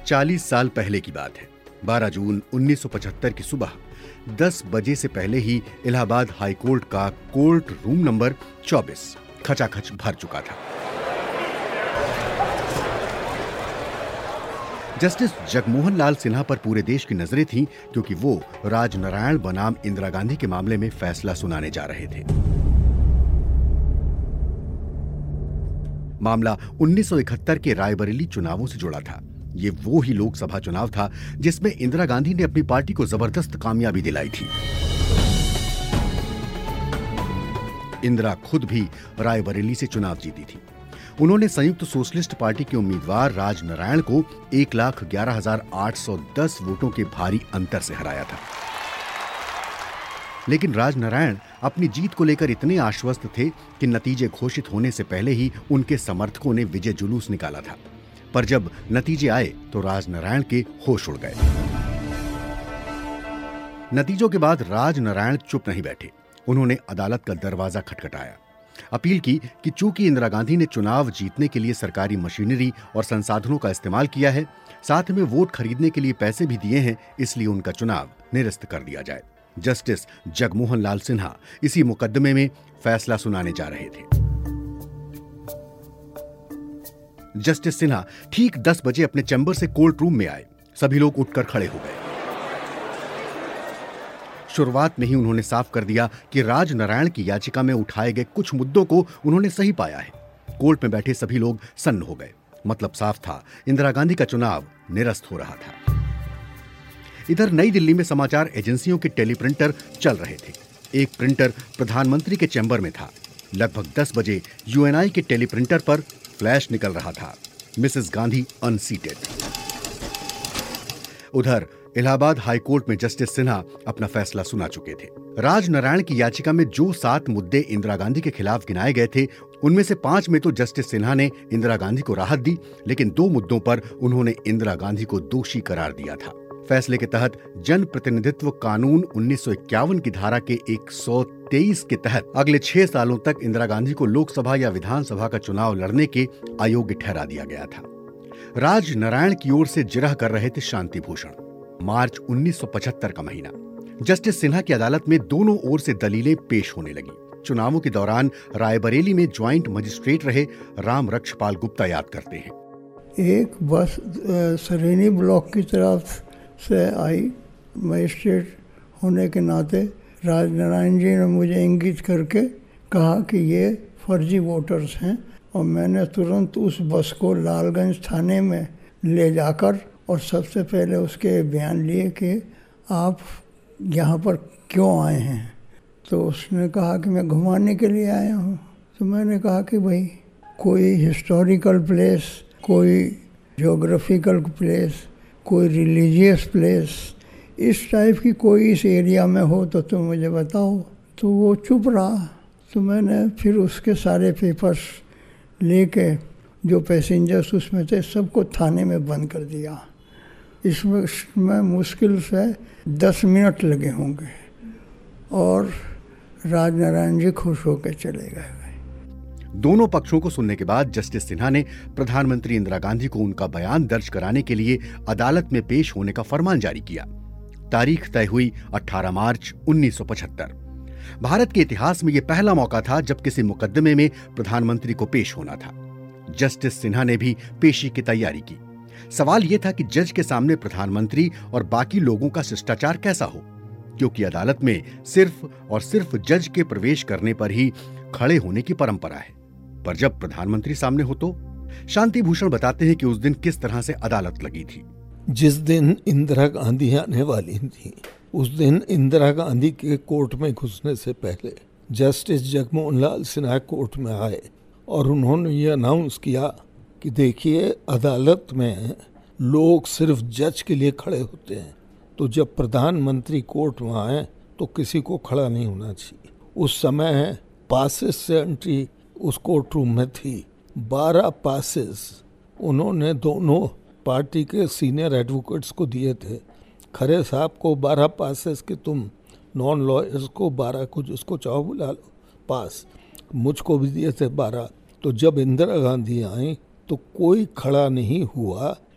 40 साल पहले की बात है। 12 जून 1975 की सुबह 10 बजे से पहले ही इलाहाबाद हाई कोर्ट का कोर्ट रूम नंबर 24 खचाखच भर चुका था। जस्टिस जगमोहन लाल सिन्हा पर पूरे देश की नजरें थीं, क्योंकि वो राजनारायण बनाम इंदिरा गांधी के मामले में फैसला सुनाने जा रहे थे। मामला 1971 के रायबरेली चुनावों से जुड़ा था। ये वो ही लोकसभा चुनाव था जिसमें इंदिरा गांधी ने अपनी पार्टी को जबरदस्त कामयाबी दिलाई थी। इंदिरा खुद भी रायबरेली से चुनाव जीती थी। उन्होंने संयुक्त सोशलिस्ट पार्टी के उम्मीदवार राजनारायण को 1,11,810 वोटों के भारी अंतर से हराया था। लेकिन राजनारायण अपनी जीत को लेकर इतने आश्वस्त थे कि नतीजे घोषित होने से पहले ही उनके समर्थकों ने विजय जुलूस निकाला था। पर जब नतीजे आए तो राजनारायण के होश उड़ गए। नतीजों के बाद राजनारायण चुप नहीं बैठे। उन्होंने अदालत का दरवाजा खटखटाया, अपील की कि चूंकि इंदिरा गांधी ने चुनाव जीतने के लिए सरकारी मशीनरी और संसाधनों का इस्तेमाल किया है, साथ में वोट खरीदने के लिए पैसे भी दिए हैं, इसलिए उनका चुनाव निरस्त कर दिया जाए। जस्टिस जगमोहन लाल सिन्हा इसी मुकदमे में फैसला सुनाने जा रहे थे। जस्टिस सिन्हा ठीक 10 बजे अपने चैम्बर से कोर्ट रूम में आए। सभी लोग उठकर खड़े हो गए। शुरुआत में ही उन्होंने साफ कर दिया कि राजनारायण की याचिका में उठाए गए कुछ मुद्दों को उन्होंने सही पाया है। कोर्ट में बैठे सभी लोग सन्न हो गए। मतलब साफ था, इंदिरा गांधी का चुनाव निरस्त हो रहा था। इधर नई दिल्ली में समाचार एजेंसियों के टेलीप्रिंटर चल रहे थे। एक प्रिंटर प्रधानमंत्री के चैम्बर में था। लगभग 10 बजे यूएनआई के टेलीप्रिंटर पर फ्लैश निकल रहा था, मिसेस गांधी अनसीटेड। उधर इलाहाबाद हाई कोर्ट में जस्टिस सिन्हा अपना फैसला सुना चुके थे। राजनारायण की याचिका में जो 7 मुद्दे इंदिरा गांधी के खिलाफ गिनाए गए थे, उनमें से 5 में तो जस्टिस सिन्हा ने इंदिरा गांधी को राहत दी, लेकिन 2 मुद्दों पर उन्होंने इंदिरा गांधी को दोषी करार दिया था। फैसले के तहत जन प्रतिनिधित्व कानून 1951 की धारा के 123 के तहत अगले 6 सालों तक इंदिरा गांधी को लोकसभा या विधानसभा का चुनाव लड़ने के अयोग्य ठहरा दिया गया था। राजनारायण की ओर से जिरह कर रहे थे शांति भूषण। मार्च 1975 का महीना। जस्टिस सिन्हा की अदालत में दोनों ओर से दलीलें पेश होने लगी। चुनावों के दौरान रायबरेली में ज्वाइंट मजिस्ट्रेट रहे राम रक्षपाल गुप्ता याद करते हैं। एक बस सरेनी ब्लॉक की तरफ से आई। मजिस्ट्रेट होने के नाते राजनारायण जी ने मुझे इंगित करके कहा कि ये फर्जी वोटर्स हैं, और मैंने तुरंत उस बस को लालगंज थाने में ले जाकर और सबसे पहले उसके बयान लिए कि आप यहाँ पर क्यों आए हैं। तो उसने कहा कि मैं घुमाने के लिए आया हूँ। तो मैंने कहा कि भाई कोई हिस्टोरिकल प्लेस, कोई ज्योग्राफिकल प्लेस, कोई रिलीजियस प्लेस, इस टाइप की कोई इस एरिया में हो तो तुम मुझे बताओ। तो वो चुप रहा। तो मैंने फिर उसके सारे पेपर्स लेके जो पैसेंजर्स उसमें थे सबको थाने में बंद कर दिया। इसमें मुश्किल से 10 मिनट लगे होंगे और राजनारायण जी खुश होकर चले गए। दोनों पक्षों को सुनने के बाद जस्टिस सिन्हा ने प्रधानमंत्री इंदिरा गांधी को उनका बयान दर्ज कराने के लिए अदालत में पेश होने का फरमान जारी किया। तारीख तय हुई 18 मार्च 1975। भारत के इतिहास में यह पहला मौका था जब किसी मुकदमे में प्रधानमंत्री को पेश होना था। जस्टिस सिन्हा ने भी पेशी की तैयारी की। सवाल यह था कि जज के सामने प्रधानमंत्री और बाकी लोगों का शिष्टाचार कैसा हो, क्योंकि अदालत में सिर्फ और सिर्फ जज के प्रवेश करने पर ही खड़े होने की परंपरा है। पर जब प्रधानमंत्री सामने हो तो शांति भूषण बताते हैं कि उस दिन किस तरह से अदालत लगी थी। जिस दिन इंदिरा गांधी आने वाली थी, उस दिन इंदिरा गांधी के कोर्ट में घुसने से पहले जस्टिस जगमोहन लाल सिन्हा कोर्ट में आए और उन्होंने ये अनाउंस किया कि देखिए, अदालत में लोग सिर्फ जज के लिए खड़े होते हैं, तो जब प्रधानमंत्री कोर्ट में आए तो किसी को खड़ा नहीं होना चाहिए। उस समय पासेस से एंट्री उस कोर्ट रूम में थी। 12 पासेस उन्होंने दोनों पार्टी के सीनियर एडवोकेट्स को दिए थे। खरे साहब को 12 पासेस के तुम नॉन लॉयर्स को 12 को जिसको चाहो बुला लो पास, मुझको भी दिए थे 12। तो जब इंदिरा गांधी आई तो कोई खड़ा नहीं हुआ,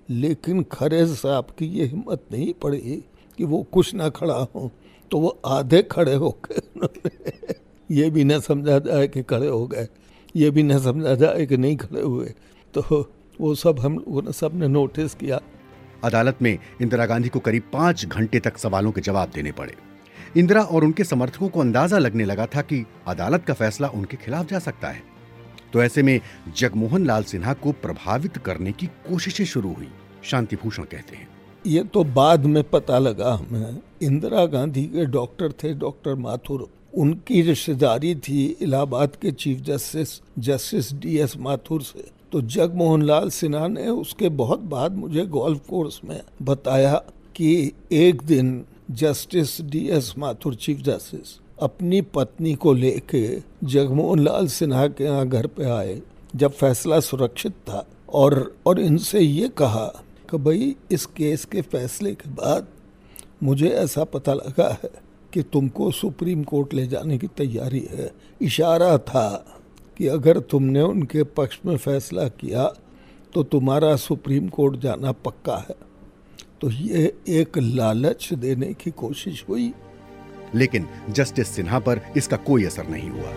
लेकिन खरे साहब की ये हिम्मत नहीं पड़ी कि वो कुछ ना खड़ा हो, तो वो आधे खड़े हो गए। ये भी न समझा जाए कि खड़े हो गए, ये भी न समझा जाए कि नहीं खड़े हुए, तो वो सब हम लोगों ने सबने नोटिस किया। अदालत में इंदिरा गांधी को करीब 5 घंटे तक सवालों के जवाब देने पड़े। इंदिरा और उनके समर्थकों को अंदाजा लगने लगा था कि अदालत का फैसला उनके खिलाफ जा सकता है। तो ऐसे में जगमोहन लाल सिन्हा को प्रभावित करने की कोशिशें शुरू हुई। शांति भूषण कहते हैं, ये तो बाद में पता लगा हमें। इंदिरा गांधी के डॉक्टर थे डॉक्टर माथुर, उनकी रिश्तेदारी थी इलाहाबाद के चीफ जस्टिस DS माथुर से। तो जगमोहन लाल सिन्हा ने उसके बहुत बाद मुझे गोल्फ कोर्स में बताया कि एक दिन justice DS Mathur chief justice अपनी पत्नी को लेके जगमोहन लाल सिन्हा के यहाँ घर पे आए जब फैसला सुरक्षित था, और इनसे ये कहा कि भाई इस केस के फैसले के बाद मुझे ऐसा पता लगा है कि तुमको सुप्रीम कोर्ट ले जाने की तैयारी है। इशारा था कि अगर तुमने उनके पक्ष में फैसला किया तो तुम्हारा सुप्रीम कोर्ट जाना पक्का है। तो ये एक लालच देने की कोशिश हुई, लेकिन जस्टिस सिन्हा पर इसका कोई असर नहीं हुआ।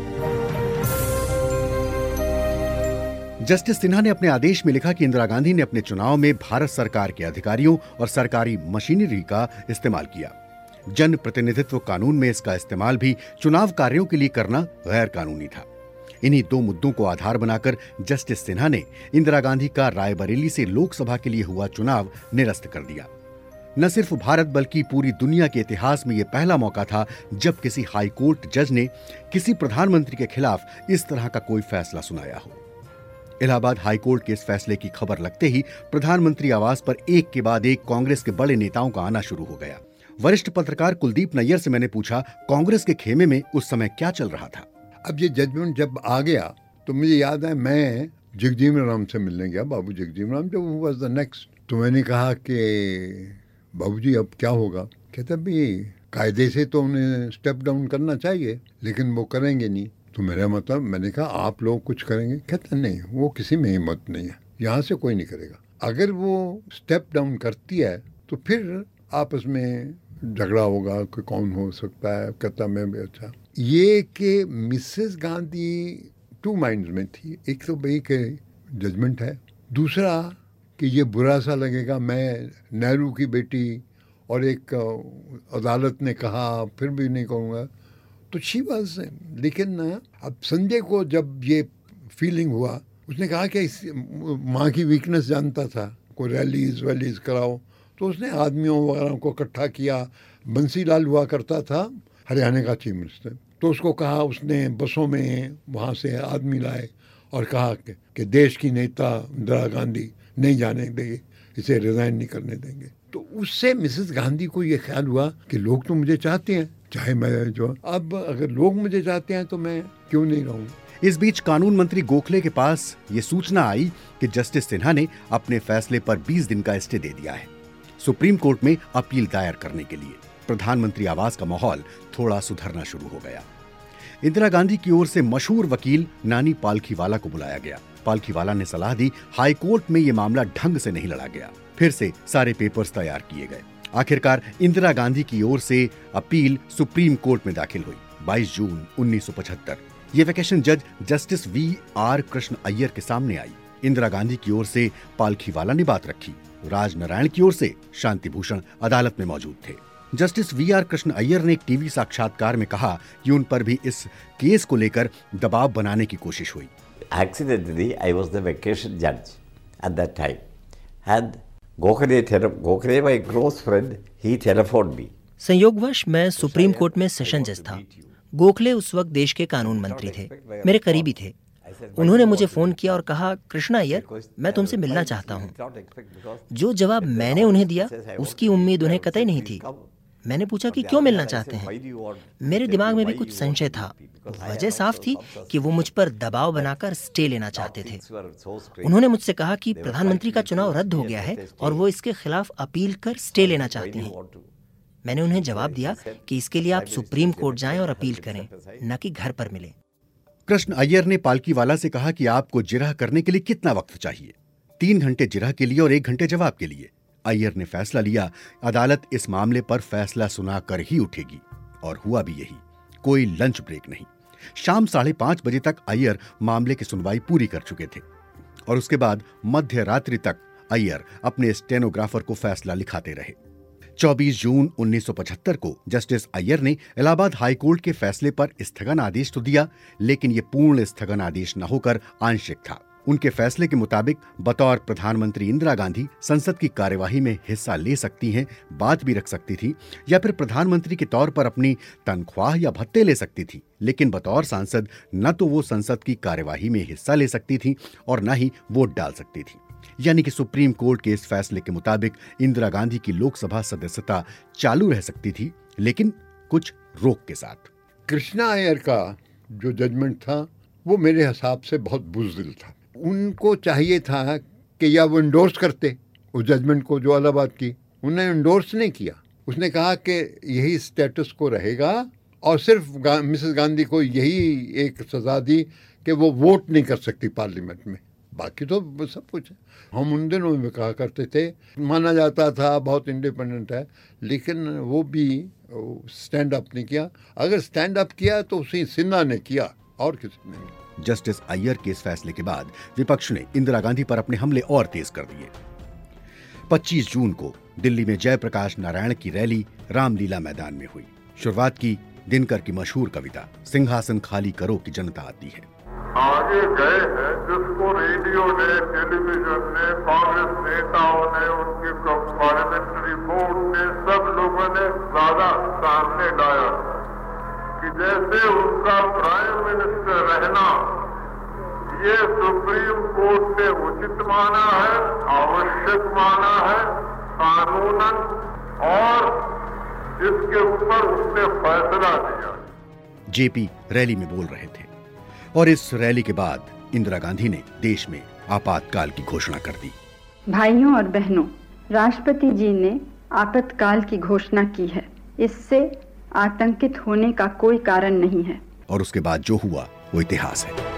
जस्टिस सिन्हा ने अपने आदेश में लिखा कि इंदिरा गांधी ने अपने चुनाव में भारत सरकार के अधिकारियों और सरकारी मशीनरी का इस्तेमाल किया। जन प्रतिनिधित्व कानून में इसका इस्तेमाल भी चुनाव कार्यों के लिए करना गैर कानूनी था। इन्हीं 2 मुद्दों को आधार बनाकर जस्टिस सिन्हा ने इंदिरा गांधी का रायबरेली से लोकसभा के लिए हुआ चुनाव निरस्त कर दिया। न सिर्फ भारत बल्कि पूरी दुनिया के इतिहास में यह पहला मौका था जब किसी हाई कोर्ट जज ने किसी प्रधानमंत्री के खिलाफ इस तरह का कोई फैसला सुनाया हो। इलाहाबाद हाई कोर्ट के इस फैसले की खबर लगते ही प्रधानमंत्री आवास पर एक के बाद एक कांग्रेस के बड़े नेताओं का आना शुरू हो गया। वरिष्ठ पत्रकार कुलदीप नैयर से मैंने पूछा, कांग्रेस के खेमे में उस समय क्या चल रहा था? अब ये जजमेंट जब आ गया तो मुझे याद है मैं जगजीवन राम से मिलने गया, बाबू जगजीवन राम, जब वो वाज द नेक्स्ट। तो मैंने कहा कि बाबूजी अब क्या होगा? कहता भाई कायदे से तो उन्हें स्टेप डाउन करना चाहिए, लेकिन वो करेंगे नहीं। तो मेरा मतलब, मैंने कहा आप लोग कुछ करेंगे? कहता नहीं, वो किसी में हिम्मत नहीं है, यहाँ से कोई नहीं करेगा। अगर वो स्टेप डाउन करती है तो फिर आपस में झगड़ा होगा कि कौन हो सकता है। कहता मैं भी अच्छा। ये कि मिसेस गांधी 2 माइंड्स में थी। एक तो भाई के जजमेंट है, दूसरा कि ये बुरा सा लगेगा, मैं नेहरू की बेटी और एक अदालत ने कहा फिर भी नहीं कहूँगा, तो शी वाज। लेकिन अब संजय को जब ये फीलिंग हुआ, उसने कहा कि इस माँ की वीकनेस जानता था, कोई रैलीज कराओ, तो उसने आदमियों वगैरह को इकट्ठा किया। बंसीलाल हुआ करता था हरियाणा का चीफ मिनिस्टर, तो उसको कहा, उसने बसों में वहाँ से आदमी लाए और कहा कि देश की नेता इंदिरा गांधी नहीं जाने देंगे, इसे रिजाइन नहीं करने देंगे। तो उससे मिसेस गांधी को ये ख्याल हुआ कि लोग तो मुझे चाहते हैं, चाहे मैं जो, अब अगर लोग मुझे चाहते हैं तो मैं क्यों नहीं रहूँ। इस बीच कानून मंत्री गोखले के पास ये सूचना आई कि जस्टिस सिन्हा ने अपने फैसले पर 20 दिन का स्टे दे दिया है सुप्रीम कोर्ट में अपील दायर करने के लिए। प्रधानमंत्री आवास का माहौल थोड़ा सुधरना शुरू हो गया। इंदिरा गांधी की ओर से मशहूर वकील नानी पालखीवाला को बुलाया गया। पालखीवाला ने सलाह दी, हाई कोर्ट में ये मामला ढंग से नहीं लड़ा गया। फिर से सारे पेपर्स तैयार किए गए। आखिरकार इंदिरा गांधी की ओर से अपील सुप्रीम कोर्ट में दाखिल हुई 22 जून 1975। ये वेकेशन जज जस्टिस VR कृष्ण अय्यर के सामने आई। इंदिरा गांधी की ओर से पालखीवाला ने बात रखी। राजनारायण की ओर से शांति भूषण अदालत में मौजूद थे। जस्टिस VR कृष्ण अय्यर ने एक टीवी साक्षात्कार में कहा कि उन पर भी इस केस को लेकर दबाव बनाने की कोशिश हुई। Accidentally, I was the vacation judge at that time, and Gokhale, my close friend, he telephoned me. संयोगवश मैं सुप्रीम कोर्ट में सेशन जज था। गोखले उस वक्त देश के कानून मंत्री थे, मेरे करीबी थे। उन्होंने मुझे फोन किया और कहा, कृष्णा अय्यर, मैं तुमसे मिलना चाहता हूँ। जो जवाब मैंने उन्हें दिया उसकी उम्मीद उन्हें कतई नहीं थी। मैंने पूछा कि क्यों मिलना चाहते हैं। मेरे दिमाग में भी कुछ संशय था। वजह साफ थी कि वो मुझ पर दबाव बनाकर स्टे लेना चाहते थे। उन्होंने मुझसे कहा कि प्रधानमंत्री का चुनाव रद्द हो गया है और वो इसके खिलाफ अपील कर स्टे लेना चाहते हैं। मैंने उन्हें जवाब दिया कि इसके लिए आप सुप्रीम कोर्ट जाएं और अपील करें, न कि घर पर मिलें। कृष्ण अय्यर ने पालकीवाला से कहा कि आपको जिरह करने के लिए कितना वक्त चाहिए। 3 घंटे जिरह के लिए और 1 घंटे जवाब के लिए। अय्यर ने फैसला लिया, अदालत इस मामले पर फैसला सुनाकर ही उठेगी, और हुआ भी यही। कोई लंच ब्रेक नहीं। शाम 5:30 बजे तक अय्यर मामले की सुनवाई पूरी कर चुके थे, और उसके बाद मध्य रात्रि तक अय्यर अपने स्टेनोग्राफर को फैसला लिखाते रहे। 24 जून 1975 को जस्टिस अय्यर ने इलाहाबाद हाईकोर्ट के फैसले पर स्थगन आदेश तो दिया, लेकिन यह पूर्ण स्थगन आदेश न होकर आंशिक था। उनके फैसले के मुताबिक बतौर प्रधानमंत्री इंदिरा गांधी संसद की कार्यवाही में हिस्सा ले सकती हैं, बात भी रख सकती थी, या फिर प्रधानमंत्री के तौर पर अपनी तनख्वाह या भत्ते ले सकती थी, लेकिन बतौर सांसद न तो वो संसद की कार्यवाही में हिस्सा ले सकती थी और न ही वोट डाल सकती थी। यानी कि सुप्रीम कोर्ट के इस फैसले के मुताबिक इंदिरा गांधी की लोकसभा सदस्यता चालू रह सकती थी, लेकिन कुछ रोक के साथ। कृष्णा अय्यर का जो जजमेंट था वो मेरे हिसाब से बहुत बुज़दिल था। उनको चाहिए था कि या वो इंडोर्स करते उस जजमेंट को जो इलाहाबाद की, उन्होंने इंडोर्स नहीं किया। उसने कहा कि यही स्टेटस को रहेगा, और सिर्फ मिसेस गांधी को यही एक सजा दी कि वो वोट नहीं कर सकती पार्लियामेंट में, बाकी तो सब कुछ है। हम उन दिनों में कहा करते थे, माना जाता था बहुत इंडिपेंडेंट है, लेकिन वो भी स्टैंड अप नहीं किया। अगर स्टैंड अप किया तो उसी सिन्हा ने किया, और किसी ने नहीं। जस्टिस अय्यर के इस फैसले के बाद विपक्ष ने इंदिरा गांधी पर अपने हमले और तेज कर दिए। 25 जून को दिल्ली में जयप्रकाश नारायण की रैली रामलीला मैदान में हुई। शुरुआत की दिनकर की मशहूर कविता सिंहासन खाली करो की जनता आती है। आगे गए हैं जिसको रेडियो ने, टेलीविजन ने, कांग्रेस नेताओं ने, उनके पार्लियामेंट्री बोर्ड ने, सब लोगों ने ज्यादा सामने लाया कि जैसे उनका प्राइम मिनिस्टर रहना ये सुप्रीम कोर्ट ने उचित माना है, आवश्यक माना है कानूनन, और इसके ऊपर उसने फैसला दिया। जेपी रैली में बोल रहे थे, और इस रैली के बाद इंदिरा गांधी ने देश में आपातकाल की घोषणा कर दी। भाइयों और बहनों, राष्ट्रपति जी ने आपातकाल की घोषणा की है। इससे आतंकित होने का कोई कारण नहीं है। और उसके बाद जो हुआ वो इतिहास है।